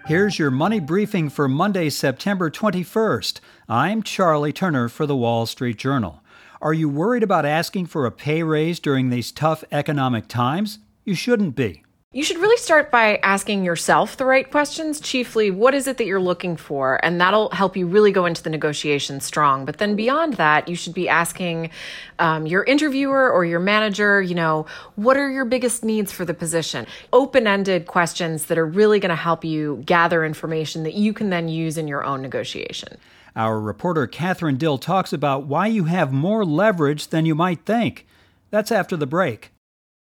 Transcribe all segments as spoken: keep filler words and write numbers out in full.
Here's your money briefing for Monday, September twenty-first. I'm Charlie Turner for the Wall Street Journal. Are you worried about asking for a pay raise during these tough economic times? You shouldn't be. You should really start by asking yourself the right questions. Chiefly, what is it that you're looking for? And that'll help you really go into the negotiation strong. But then beyond that, you should be asking um, your interviewer or your manager, you know, what are your biggest needs for the position? Open-ended questions that are really going to help you gather information that you can then use in your own negotiation. Our reporter Catherine Dill talks about why you have more leverage than you might think. That's after the break.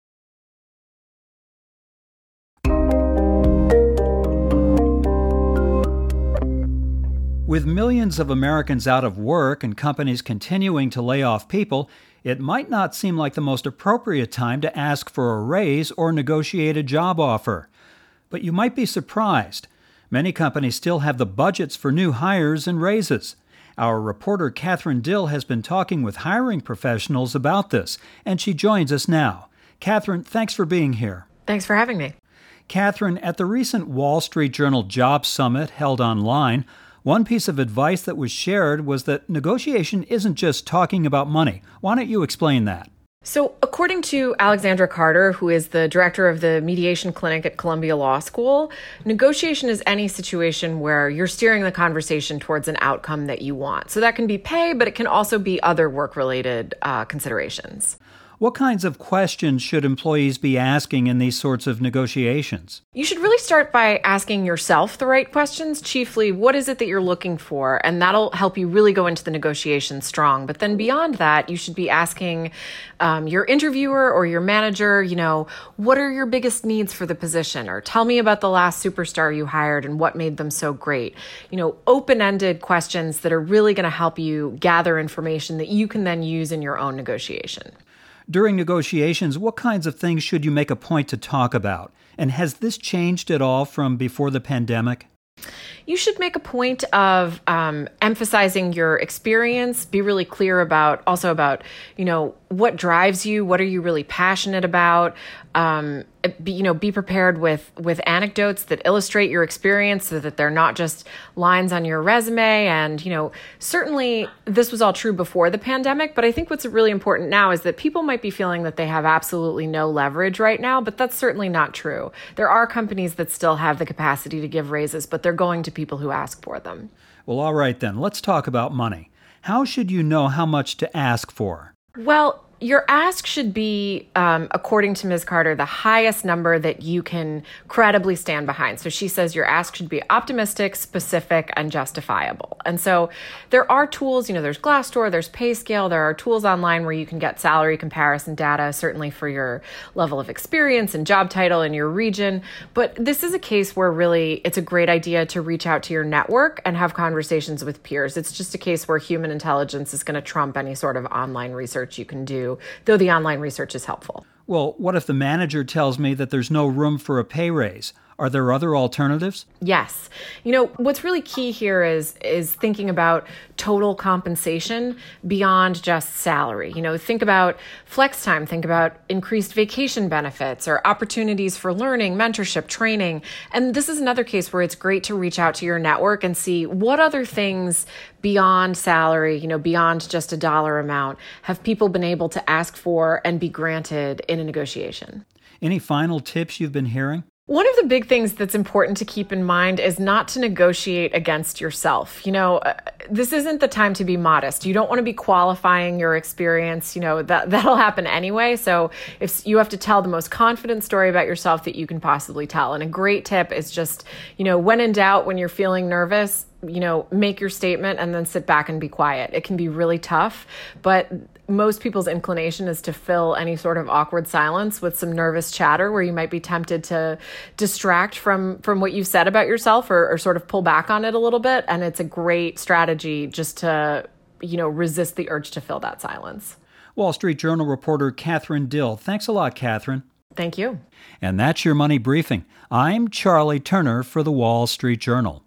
With millions of Americans out of work and companies continuing to lay off people, it might not seem like the most appropriate time to ask for a raise or negotiate a job offer. But you might be surprised. Many companies still have the budgets for new hires and raises. Our reporter Catherine Dill has been talking with hiring professionals about this, and she joins us now. Catherine, thanks for being here. Thanks for having me. Catherine, at the recent Wall Street Journal Job Summit held online, one piece of advice that was shared was that negotiation isn't just talking about money. Why don't you explain that? So according to Alexandra Carter, who is the director of the mediation clinic at Columbia Law School, negotiation is any situation where you're steering the conversation towards an outcome that you want. So that can be pay, but it can also be other work-related uh, considerations. What kinds of questions should employees be asking in these sorts of negotiations? You should really start by asking yourself the right questions. Chiefly, what is it that you're looking for? And that'll help you really go into the negotiation strong. But then beyond that, you should be asking um, your interviewer or your manager, you know, what are your biggest needs for the position? Or tell me about the last superstar you hired and what made them so great. You know, open-ended questions that are really going to help you gather information that you can then use in your own negotiation. During negotiations, what kinds of things should you make a point to talk about? And has this changed at all from before the pandemic? You should make a point of um, emphasizing your experience, be really clear about also about, you know, what drives you, what are you really passionate about, um, be, you know, be prepared with, with anecdotes that illustrate your experience so that they're not just lines on your resume. And, you know, certainly this was all true before the pandemic, but I think what's really important now is that people might be feeling that they have absolutely no leverage right now, but that's certainly not true. There are companies that still have the capacity to give raises, but they're going to people who ask for them. Well, all right then, let's talk about money. How should you know how much to ask for? Well, your ask should be, um, according to Miz Carter, the highest number that you can credibly stand behind. So she says your ask should be optimistic, specific, and justifiable. And so there are tools, you know, there's Glassdoor, there's PayScale, there are tools online where you can get salary comparison data, certainly for your level of experience and job title in your region. But this is a case where really it's a great idea to reach out to your network and have conversations with peers. It's just a case where human intelligence is going to trump any sort of online research you can do, though the online research is helpful. Well, what if the manager tells me that there's no room for a pay raise? Are there other alternatives? Yes. You know, what's really key here is is thinking about total compensation beyond just salary. You know, think about flex time, think about increased vacation benefits or opportunities for learning, mentorship, training. And this is another case where it's great to reach out to your network and see what other things beyond salary, you know, beyond just a dollar amount, have people been able to ask for and be granted in a negotiation. Any final tips you've been hearing? One of the big things that's important to keep in mind is not to negotiate against yourself. You know, uh, this isn't the time to be modest. You don't want to be qualifying your experience. You know, that, that'll happen anyway. So if you have to tell the most confident story about yourself that you can possibly tell. And a great tip is just, you know, when in doubt, when you're feeling nervous, you know, make your statement and then sit back and be quiet. It can be really tough, but most people's inclination is to fill any sort of awkward silence with some nervous chatter where you might be tempted to distract from, from what you've said about yourself or, or sort of pull back on it a little bit. And it's a great strategy just to, you know, resist the urge to fill that silence. Wall Street Journal reporter Catherine Dill. Thanks a lot, Catherine. Thank you. And that's your Money Briefing. I'm Charlie Turner for the Wall Street Journal.